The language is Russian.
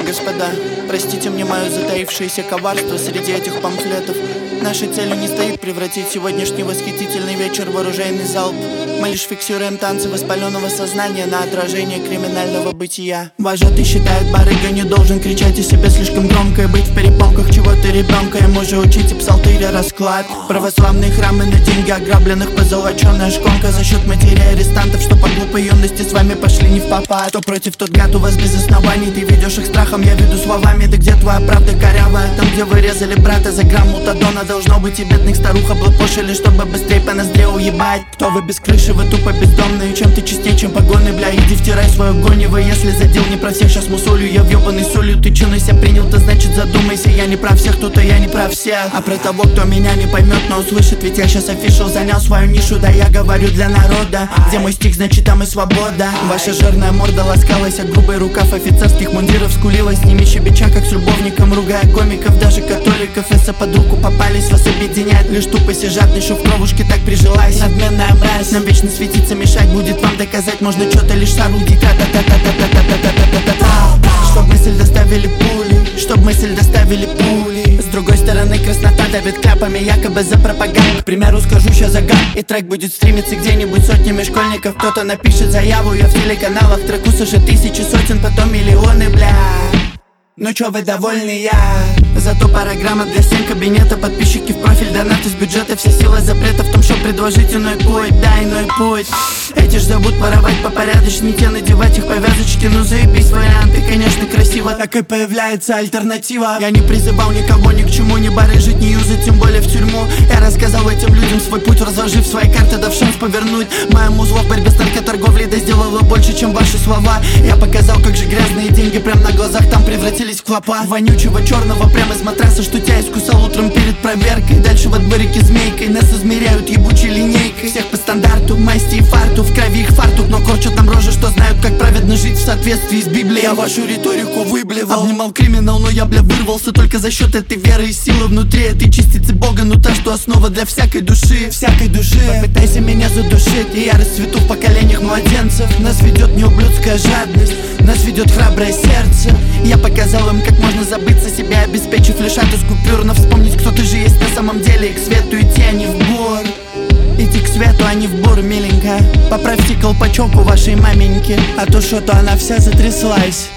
господа, простите мне мое затаившееся коварство среди этих памфлетов. Нашей целью не стоит превратить сегодняшний восхитительный вечер в оружейный залп. Мы лишь фиксируем танцы воспаленного сознания на отражение криминального бытия. Вожатый считает, барыга не должен кричать о себе слишком громко и быть в перепалках чего-то ребенка. Ему же учите псалтыря расклад. Православные храмы на деньги ограбленных, позолоченная шконка за счет матерей арестантов, что по глупой юности с вами пошли не в попад. Кто против, тот гад, у вас без оснований. Ты ведешь их страхом, я веду словами. Да где твоя правда корявая? Там, где вы резали брата за грамм мутадона, должно быть и бедных старух облапошили, чтобы быстрее по ноздре уебать. Кто вы без крыши, вы тупо бездомные. Чем ты честнее, чем погоны, бля, иди втирай свою гонево. Если задел не про всех, сейчас мусолю я въебаный солью. Ты че на себя принял, то значит задумайся. Я не про всех, кто-то я не про всех. А про того, кто меня не поймет, но услышит. Ведь я сейчас офишал, занял свою нишу. Да я говорю для народа. Где мой стих, значит там и свобода. Ваша жирная морда ласкалась, а грубый рукав офицерских мундиров скулилась. С ними щебеча, как с любовником, ругая гомиков, даже католиков. Если под руку попались, вас объединяет лишь тупость и жадность, что в кровушке так прижилась. Надменная мразь, нам вечно светиться мешать будет. Вам доказать можно что-то лишь с орудий. Чтоб мысль доставили пули, чтоб мысль доставили пули. С другой стороны краснота давит кляпами, якобы за пропаганду. К примеру скажу сейчас загад, и трек будет стримиться где-нибудь сотнями школьников. Кто-то напишет заяву, я в телеканалах. Трек услышит тысячи, сотен, потом миллионы, бля. Ну чё, вы довольны, я? Зато программа для всем кабинета. Подписчики в профиль, донаты с бюджета. Вся сила запрета в том, что предложить иной путь. Да, иной путь. Эти ж зовут воровать по порядочнике, надевать их повязочки. Ну заебись варианты, конечно красиво. Так и появляется альтернатива. Я не призывал никого ни к чему, не барыжить, не юзать, тем более в тюрьму. Я рассказал этим людям свой путь, разложив свои карты, дав шанс повернуть. Моя музло в борьбе с наркоторговлей да сделала больше, чем ваши слова. Я показал, как же грязные деньги прям на глазах там превратились в клопа. Вонючего черного прямо из матраса, что тебя искусал утром перед проверкой. Дальше во дворике змейкой нас измеряют ебучей линейкой. Всех по стандарту, масти и фарту, в крови их фартук. Но корчат нам рожи, что знают, как праведно жить в соответствии с Библией. Я вашу риторику выблевал, обнимал криминал, но я, бля, вырвался только за счет этой веры и силы внутри этой частицы Бога. Ну та, что основа для всякой души, всякой души. Попытайся меня задушить, и я расцвету в поколениях младенцев. Нас ведет не ублюдская жадность, нас ведет храброе сердце. Я показал им, как можно забыться себя, обеспечив лишь от из купюр. Но вспомнить, кто ты же есть на самом деле, и к свету идти, а не в бор. Идти к свету, а не в бор, миленькая. Поправьте колпачок у вашей маменьки, а то что-то она вся затряслась.